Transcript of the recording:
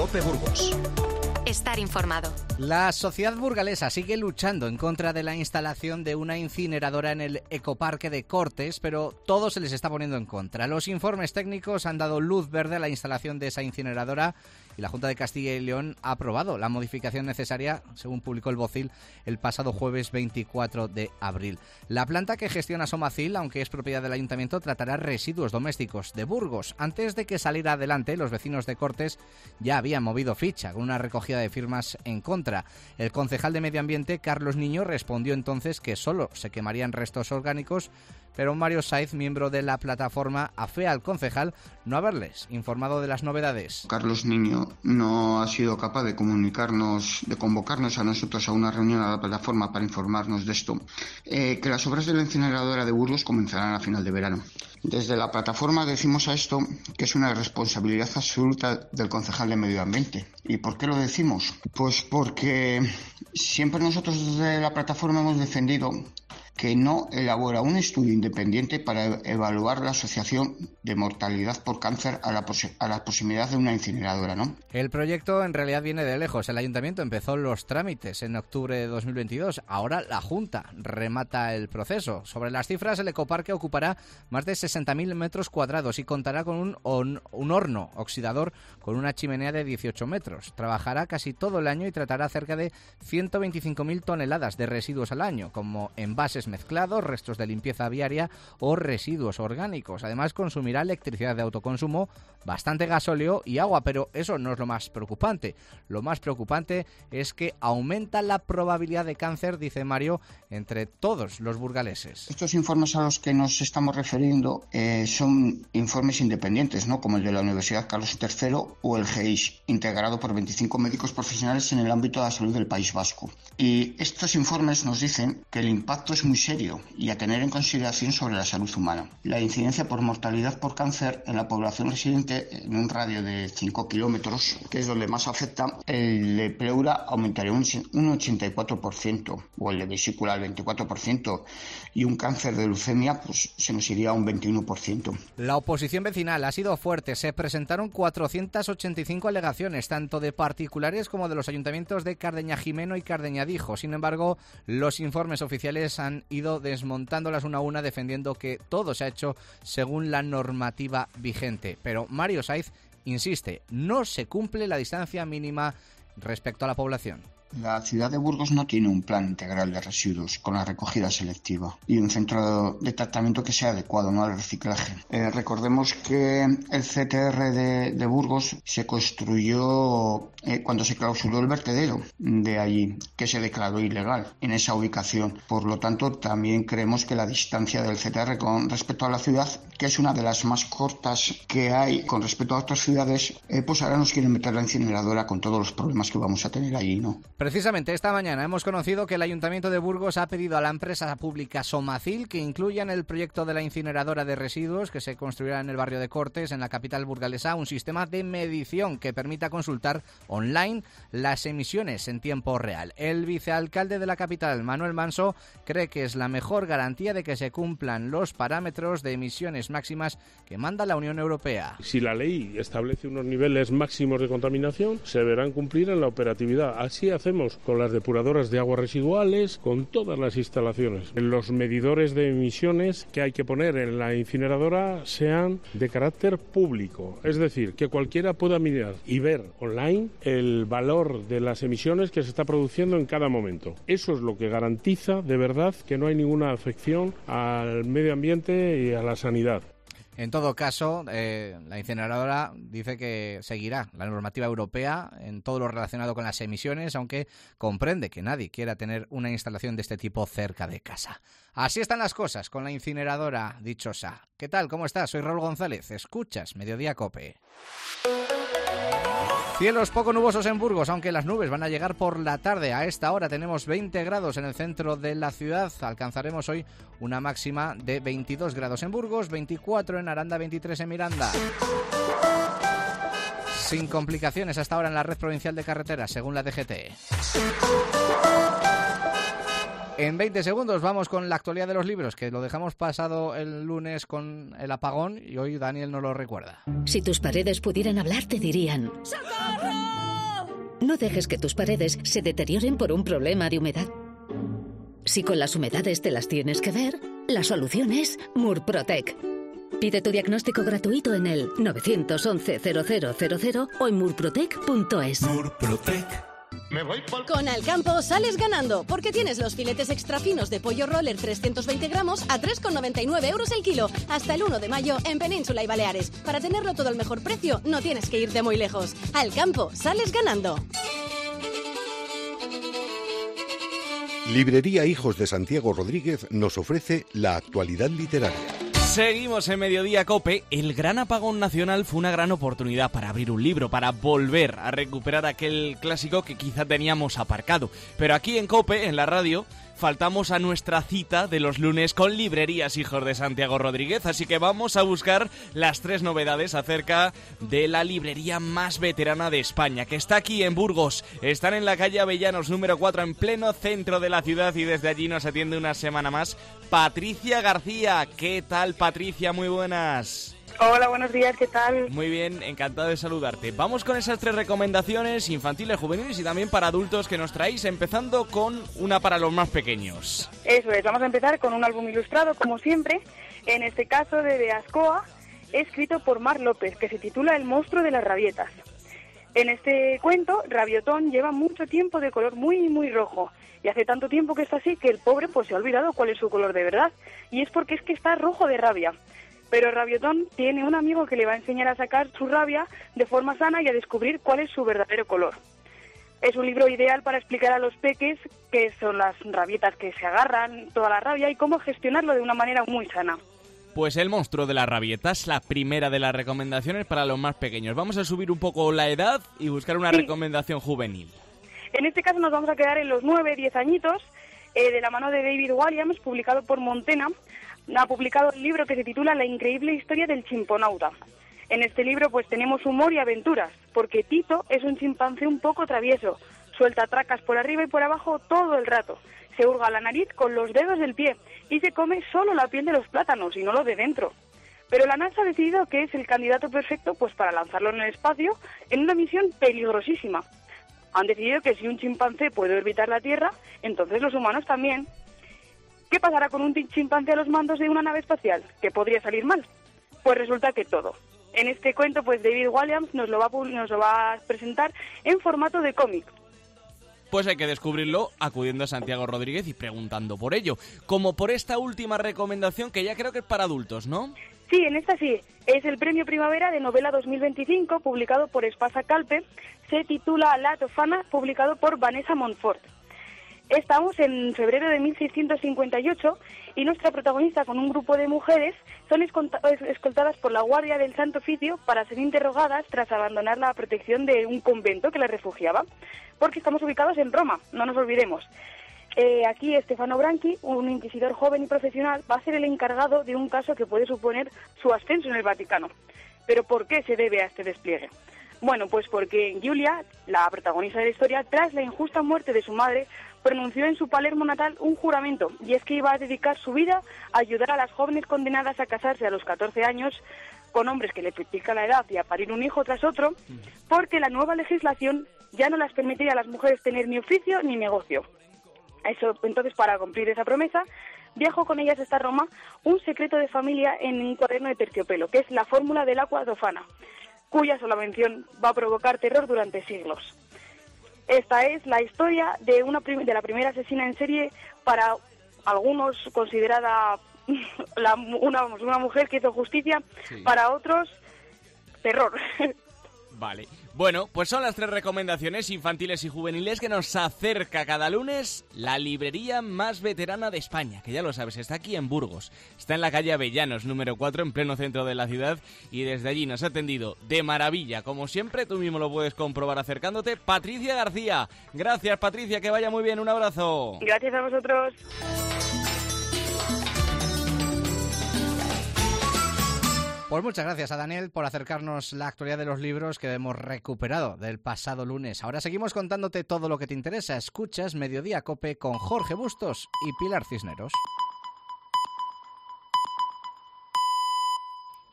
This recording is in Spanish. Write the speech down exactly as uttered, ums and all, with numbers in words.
COPE Burgos. Estar informado. La sociedad burgalesa sigue luchando en contra de la instalación de una incineradora en el ecoparque de Cortes, pero todo se les está poniendo en contra. Los informes técnicos han dado luz verde a la instalación de esa incineradora y la Junta de Castilla y León ha aprobado la modificación necesaria, según publicó el Bocil el pasado jueves veinticuatro de abril. La planta que gestiona Somacil, aunque es propiedad del Ayuntamiento, tratará residuos domésticos de Burgos. Antes de que saliera adelante, los vecinos de Cortes ya habían movido ficha con una recogida de firmas en contra. El concejal de Medio Ambiente, Carlos Niño, respondió entonces que solo se quemarían restos orgánicos, pero Mario Saiz, miembro de la plataforma, afea al concejal no haberles informado de las novedades. Carlos Niño no ha sido capaz de comunicarnos, de convocarnos a nosotros a una reunión a la plataforma para informarnos de esto, eh, que las obras de la incineradora de Burgos comenzarán a final de verano. Desde la plataforma decimos a esto que es una responsabilidad absoluta del concejal de Medio Ambiente. ¿Y por qué lo decimos? Pues porque siempre nosotros desde la plataforma hemos defendido que no elabora un estudio independiente para evaluar la asociación de mortalidad por cáncer a la, pos- a la proximidad de una incineradora, ¿no? El proyecto en realidad viene de lejos. El Ayuntamiento empezó los trámites en octubre de dos mil veintidós. Ahora la Junta remata el proceso. Sobre las cifras, el ecoparque ocupará más de sesenta mil metros cuadrados y contará con un, on, un horno oxidador con una chimenea de dieciocho metros. Trabajará casi todo el año y tratará cerca de ciento veinticinco mil toneladas de residuos al año, como envases mezclados, restos de limpieza viaria o residuos orgánicos. Además, consumirá electricidad de autoconsumo, bastante gasóleo y agua, pero eso no es lo más preocupante. Lo más preocupante es que aumenta la probabilidad de cáncer, dice Mario, entre todos los burgaleses. Estos informes a los que nos estamos refiriendo eh, son informes independientes, ¿no? Como el de la Universidad Carlos tercero o el G I S, integrado por veinticinco médicos profesionales en el ámbito de la salud del País Vasco. Y estos informes nos dicen que el impacto es muy serio y a tener en consideración sobre la salud humana. La incidencia por mortalidad por cáncer en la población residente en un radio de cinco kilómetros, que es donde más afecta, el de pleura aumentaría un, un ochenta y cuatro por ciento, o el de vesícula al veinticuatro por ciento, y un cáncer de leucemia pues se nos iría a un veintiuno por ciento. La oposición vecinal ha sido fuerte. Se presentaron cuatrocientas ochenta y cinco alegaciones, tanto de particulares como de los ayuntamientos de Cardeña-Jimeno y Cardeña-Dijo. Sin embargo, los informes oficiales han ido desmontándolas una a una, defendiendo que todo se ha hecho según la normativa vigente. Pero Mario Saiz insiste, no se cumple la distancia mínima respecto a la población. La ciudad de Burgos no tiene un plan integral de residuos con la recogida selectiva y un centro de tratamiento que sea adecuado, ¿no?, al reciclaje. Eh, recordemos que el C T R de, de Burgos se construyó eh, cuando se clausuró el vertedero de allí, que se declaró ilegal en esa ubicación. Por lo tanto, también creemos que la distancia del C T R con respecto a la ciudad, que es una de las más cortas que hay con respecto a otras ciudades, eh, pues ahora nos quieren meter la incineradora con todos los problemas que vamos a tener allí, ¿no? Precisamente esta mañana hemos conocido que el Ayuntamiento de Burgos ha pedido a la empresa pública Somacil que incluya en el proyecto de la incineradora de residuos que se construirá en el barrio de Cortes, en la capital burgalesa, un sistema de medición que permita consultar online las emisiones en tiempo real. El vicealcalde de la capital, Manuel Manso, cree que es la mejor garantía de que se cumplan los parámetros de emisiones máximas que manda la Unión Europea. Si la ley establece unos niveles máximos de contaminación, se verán cumplir en la operatividad. Así hacemos con las depuradoras de aguas residuales, con todas las instalaciones. Los medidores de emisiones que hay que poner en la incineradora sean de carácter público, es decir, que cualquiera pueda mirar y ver online el valor de las emisiones que se está produciendo en cada momento. Eso es lo que garantiza de verdad que no hay ninguna afección al medio ambiente y a la sanidad. En todo caso, eh, la incineradora dice que seguirá la normativa europea en todo lo relacionado con las emisiones, aunque comprende que nadie quiera tener una instalación de este tipo cerca de casa. Así están las cosas con la incineradora dichosa. ¿Qué tal? ¿Cómo estás? Soy Raúl González. Escuchas Mediodía COPE. Cielos poco nubosos en Burgos, aunque las nubes van a llegar por la tarde. A esta hora tenemos veinte grados en el centro de la ciudad. Alcanzaremos hoy una máxima de veintidós grados en Burgos, veinticuatro en Aranda, veintitrés en Miranda. Sin complicaciones hasta ahora en la red provincial de carreteras, según la D G T. En veinte segundos vamos con la actualidad de los libros, que lo dejamos pasado el lunes con el apagón y hoy Daniel nos lo recuerda. Si tus paredes pudieran hablar, te dirían: ¡socorro! No dejes que tus paredes se deterioren por un problema de humedad. Si con las humedades te las tienes que ver, la solución es Murprotec. Pide tu diagnóstico gratuito en el nueve once cero cero cero cero o en murprotec punto es. Murprotec. Me voy por... Con Alcampo sales ganando, porque tienes los filetes extra finos de pollo roller trescientos veinte gramos a tres con noventa y nueve euros el kilo, hasta el uno de mayo en Península y Baleares. Para tenerlo todo al mejor precio, no tienes que irte muy lejos. Alcampo, sales ganando. Librería Hijos de Santiago Rodríguez nos ofrece la actualidad literaria. Seguimos en Mediodía COPE. El gran apagón nacional fue una gran oportunidad para abrir un libro, para volver a recuperar aquel clásico que quizá teníamos aparcado. Pero aquí en COPE, en la radio, faltamos a nuestra cita de los lunes con Librerías Hijos de Santiago Rodríguez, así que vamos a buscar las tres novedades acerca de la librería más veterana de España, que está aquí en Burgos. Están en la calle Avellanos número cuatro, en pleno centro de la ciudad, y desde allí nos atiende una semana más Patricia García. ¿Qué tal, Patricia? Muy buenas. Hola, buenos días, ¿qué tal? Muy bien, encantado de saludarte. Vamos con esas tres recomendaciones infantiles, juveniles y también para adultos que nos traéis, empezando con una para los más pequeños. Eso es, vamos a empezar con un álbum ilustrado, como siempre, en este caso de De Ascoa, escrito por Mar López, que se titula El monstruo de las rabietas. En este cuento, Rabiotón lleva mucho tiempo de color muy, muy rojo, y hace tanto tiempo que está así que el pobre pues se ha olvidado cuál es su color de verdad, y es porque es que está rojo de rabia. Pero Rabiotón tiene un amigo que le va a enseñar a sacar su rabia de forma sana y a descubrir cuál es su verdadero color. Es un libro ideal para explicar a los peques qué son las rabietas que se agarran, toda la rabia, y cómo gestionarlo de una manera muy sana. Pues El monstruo de las rabietas, la primera de las recomendaciones para los más pequeños. Vamos a subir un poco la edad y buscar una sí. recomendación juvenil. En este caso nos vamos a quedar en los nueve, diez añitos, eh, de la mano de David Walliams, publicado por Montena. Ha publicado un libro que se titula La increíble historia del chimponauta. En este libro pues tenemos humor y aventuras, porque Tito es un chimpancé un poco travieso, suelta tracas por arriba y por abajo todo el rato, se hurga la nariz con los dedos del pie y se come solo la piel de los plátanos y no lo de dentro. Pero la NASA ha decidido que es el candidato perfecto pues para lanzarlo en el espacio en una misión peligrosísima. Han decidido que si un chimpancé puede orbitar la Tierra, entonces los humanos también. ¿Qué pasará con un chimpancé a los mandos de una nave espacial? ¿Qué podría salir mal? Pues resulta que todo. En este cuento, pues David Walliams nos lo va a, nos lo va a presentar en formato de cómic. Pues hay que descubrirlo acudiendo a Santiago Rodríguez y preguntando por ello. Como por esta última recomendación, que ya creo que es para adultos, ¿no? Sí, en esta sí. Es el Premio Primavera de Novela dos mil veinticinco, publicado por Espasa Calpe. Se titula La Tofana, publicado por Vanessa Montfort. Estamos en febrero de mil seiscientos cincuenta y ocho y nuestra protagonista con un grupo de mujeres son escoltadas por la Guardia del Santo Oficio para ser interrogadas tras abandonar la protección de un convento que las refugiaba, porque estamos ubicados en Roma, no nos olvidemos. Eh, aquí Stefano Branchi, un inquisidor joven y profesional, va a ser el encargado de un caso que puede suponer su ascenso en el Vaticano. ¿Pero por qué se debe a este despliegue? Bueno, pues porque Giulia, la protagonista de la historia, tras la injusta muerte de su madre, pronunció en su Palermo natal un juramento, y es que iba a dedicar su vida a ayudar a las jóvenes condenadas a casarse a los catorce años con hombres que le triplican la edad y a parir un hijo tras otro, porque la nueva legislación ya no las permitiría a las mujeres tener ni oficio ni negocio. Eso, entonces, para cumplir esa promesa, viajó con ellas hasta Roma un secreto de familia en un cuaderno de terciopelo, que es la fórmula del agua tofana, cuya sola mención va a provocar terror durante siglos. Esta es la historia de una prim- de la primera asesina en serie, para algunos considerada la, una, una mujer que hizo justicia, sí. Para otros, terror. Vale. Bueno, pues son las tres recomendaciones infantiles y juveniles que nos acerca cada lunes la librería más veterana de España, que ya lo sabes, está aquí en Burgos. Está en la calle Avellanos, número cuatro, en pleno centro de la ciudad, y desde allí nos ha atendido de maravilla, como siempre. Tú mismo lo puedes comprobar acercándote. Patricia García. Gracias, Patricia, que vaya muy bien. Un abrazo. Gracias a vosotros. Pues muchas gracias a Daniel por acercarnos la actualidad de los libros que hemos recuperado del pasado lunes. Ahora seguimos contándote todo lo que te interesa. Escuchas Mediodía Cope con Jorge Bustos y Pilar Cisneros.